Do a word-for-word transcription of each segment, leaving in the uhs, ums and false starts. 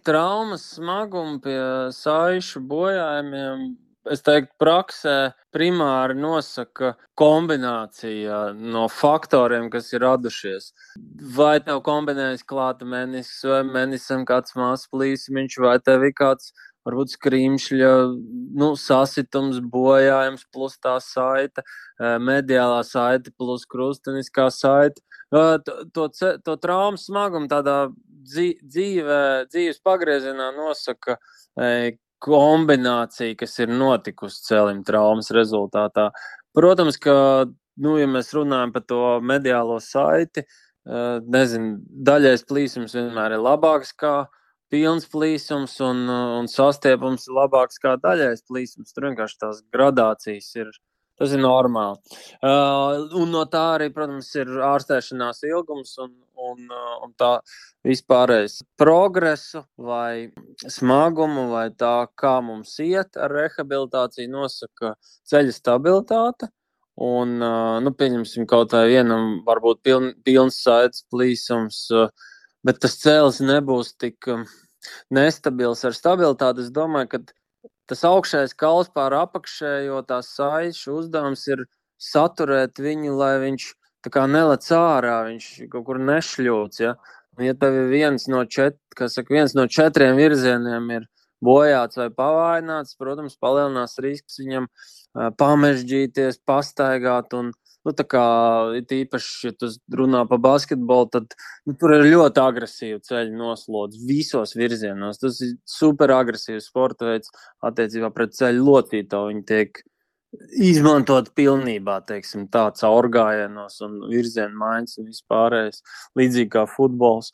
traumas smagumu pie saišu bojājumiem, es teiktu, praksē primāri nosaka kombinācija no faktoriem, kas ir radušies. Vai tev kombinējas klāta menisks vai menisam kāds mazs plīsumiņš, vai tev ir kāds varbūt skrimšļa, nu, sasitums, bojājums, plus tā saite, mediālā saite, plus krusteniskā saite. To, to, to traumu smagumu tādā dzīvē, dzīves pagriezienā nosaka kombinācija, kas ir notikusi celim traumas rezultātā. Protams, ka, nu, ja mēs runājam par to mediālo saiti, nezinu, daļais plīsums vienmēr ir labāks kā pilns plīsums un, un sastiepums ir labāks kā daļais plīsums. Tur vienkārši tās gradācijas ir, tas ir normāli. Uh, un no tā arī, protams, ir ārstēšanās ilgums un, un, un tā vispārējais progresu vai smagumu vai tā, kā mums iet ar rehabilitāciju, nosaka ceļa stabilitāte. Un, uh, nu, pieņemsim kaut vai vienam varbūt piln, pilns saites plīsums, uh, bet tas cēlis nebūs tik um, nestabils ar stabilitāti. Es domāju, ka tas augšējais kauls pār apakšējo tās saišu uzdevums ir saturēt viņu, lai viņš tā kā nelec ārā, viņš kaut kur nešļūts. Ja, ja tev ir viens no, čet, saka, viens no četriem virzieniem ir bojāts vai pavājināts, protams, palielinās risks viņam uh, pamežģīties, pastaigāt un nu, tā kā īpaši, ja tu runā pa basketbolu, tad nu, tur ir ļoti agresīva ceļa noslodze visos virzienos. Tas ir super agresīvs sporta veids attiecībā pret ceļu locītavu. Viņi tiek izmantot pilnībā, teiksim, tā caur gājienos un virzienu maiņas un vispārējais, līdzīgi kā futbols.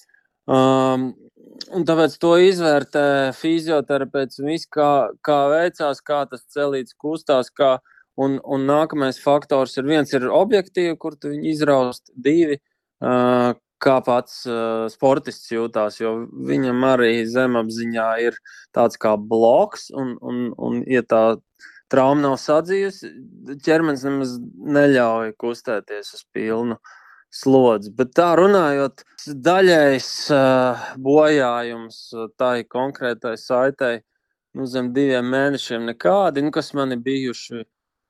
Um, un tāpēc to izvērtē fizioterapeits un viss, kā, kā veicās, kā tas celīts kustās, kā Un, un nākamais faktors ir viens ir objektīvi, kur tu viņu izraust, divi, uh, kā pats uh, sportists jūtās, jo viņam arī zemapziņā ir tāds kā bloks, un, un, un ja tā trauma nav sadzījusi, ķermenis nemaz neļauj kustēties uz pilnu slodzi. Bet tā runājot, daļais uh, bojājums tai konkrētai saitei, nu, zem diviem mēnešiem nekādi, nu, kas man ir bijuši,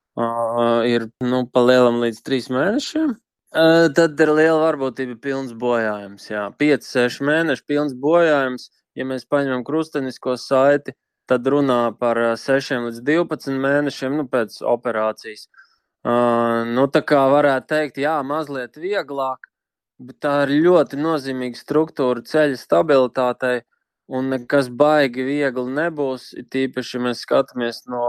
Uh, ir nu, pa lielam līdz trīs mēnešiem. Uh, tad ir liela varbūtība pilns bojājums. Jā. pieci seši mēneši pilns bojājums. Ja mēs paņemam krustenisko saiti, tad runā par sešiem līdz divpadsmit mēnešiem nu, pēc operācijas. Uh, nu, tā kā varētu teikt, jā, mazliet vieglāk, bet tā ir ļoti nozīmīga struktūra ceļa stabilitātei un nekas baigi viegli nebūs. Tīpaši, ja mēs skatāmies no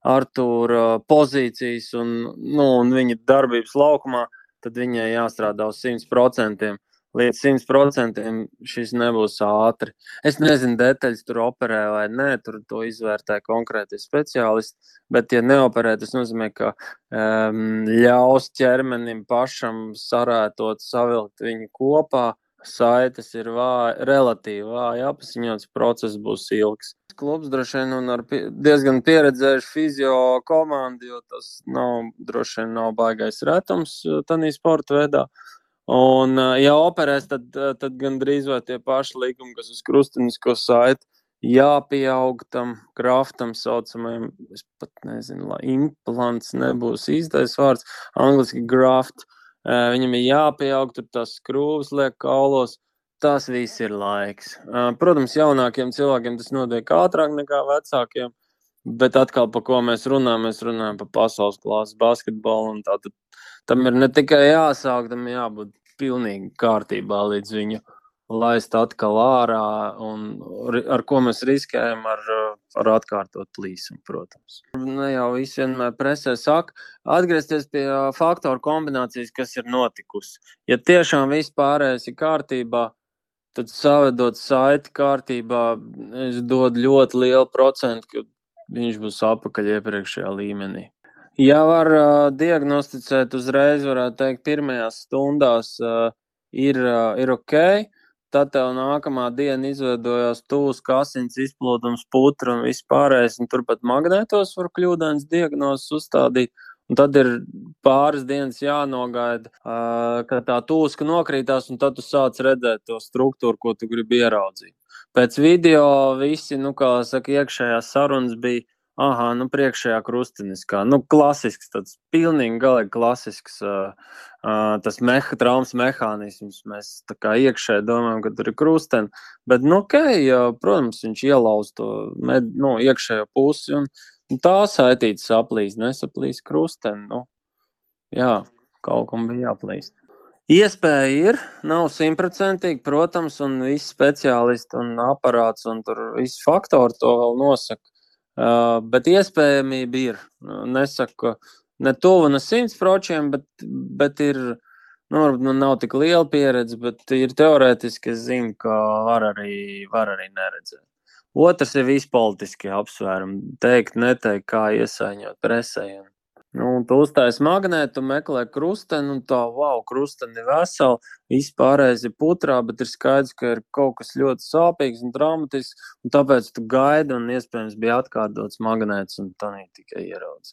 Artūra pozīcijas un, nu, un viņa darbības laukumā, tad viņai jāstrādā uz simt procentiem. Līdz simt procentiem šis nebūs ātri. Es nezinu detaļas, tur operē vai nē, tur to izvērtē konkrēti speciālisti, bet ja neoperē, tas nozīmē, ka um, ļaus ķermenim pašam sarētot, savilkt viņu kopā. Saites ir vāja, relatīvi vāja apziņots, process būs ilgs. Klubs droši vien un ar pie, diezgan pieredzējuši fizio komandu, jo tas nav, droši vien nav baigais retums tādā sporta veidā. Un, ja operēs, tad, tad gan drīz vai tie paši līgumi, kas uz krustenisko saiti, jāpieaug tam graftam saucamajam, es pat nezinu, lai implants nebūs īstais vārds, angliski graft. Viņam ir jāpieaug, tur tās skrūves liek kaulos, tas viss ir laiks. Protams, jaunākiem cilvēkiem tas notiek ātrāk nekā vecākiem, bet atkal, pa ko mēs runājam, mēs runājam par pasaules klases basketbolu, un tā tad tam ir ne tikai jāsāk, tam jābūt pilnīgi kārtībā līdz viņu laist atkal ārā, un ar ko mēs riskējam ar, ar atkārtot plīsumu, protams. Ne jau visi vienmēr presē saka, atgriezties pie faktoru kombinācijas, kas ir notikusi. Ja tiešām viss pārējais ir kārtībā, tad savedot saiti kārtībā, es dodu ļoti lielu procentu, ka viņš būs apakaļ iepriekšējā līmenī. Ja var uh, diagnosticēt uzreiz, varētu teikt, pirmajās stundās uh, ir, uh, ir ok, tad tev nākamā diena izveidojās tūs, asins izplūdums, putra un viss pārējais, un turpat magnētos var kļūdains diagnozes uzstādīt, un tad ir pāris dienas jānogaida, uh, kad tā tūska nokrītās, un tad tu sāc redzēt to struktūru, ko tu gribi ieraudzīt. Pēc video visi, nu, kā saka, iekšējās sarunas bija, aha, nu, priekšējā krusteniskā, nu, klasisks, tāds pilnīgi galīgi klasisks, uh, uh, tas meha, traumas mehānisms, mēs tā kā iekšēji domājam, ka tur ir krusteni, bet, nu, ok, uh, protams, viņš ielauz to, med, nu, iekšējo pusi, un, un tā saitīta saplīs, nesaplīs krusteni, nu, jā, kaut kam bija jāplīst. Iespēja ir, nav simtprocentīgi, protams, un visi speciālisti un aparāts un tur visi faktori to vēl nosaka. Uh, bet iespējamība ir. Nesaku ne tuvu, ne simts procentiem, bet, bet ir, nu, nu, nav tik liela pieredze, bet ir teorētiski, es zinu, ka var arī, var arī neredzēt. Otrs ir visi politiskie apsvērumi. Teikt, neteikt, kā iesaiņot presē. Nu, tu uztaisi magnētu, meklē krusteni, un tā, wow, krusteni veseli, viss pārējais ir putrā, bet ir skaidrs, ka ir kaut kas ļoti sāpīgs un traumatisks, un tāpēc tu gaidi, un iespējams bija atkārtots magnēts, un tā tikai ieraudzīja.